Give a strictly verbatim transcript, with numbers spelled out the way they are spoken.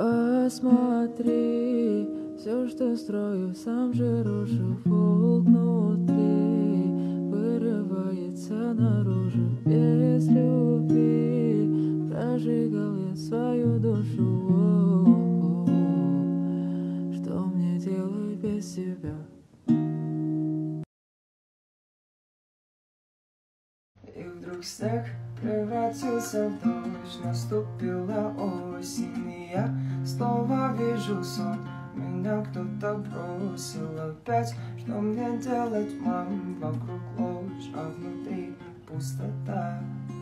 Посмотри, все, что строю, сам же рушу. Волк внутри вырывается наружу. Без любви прожигал я свою душу. О-о-о. Что мне делать без тебя? И вдруг снег превратился в дождь, наступила осень, и я снова вижу сон. Меня кто-то бросил опять, что мне делать, мам? Вокруг ложь, а внутри пустота.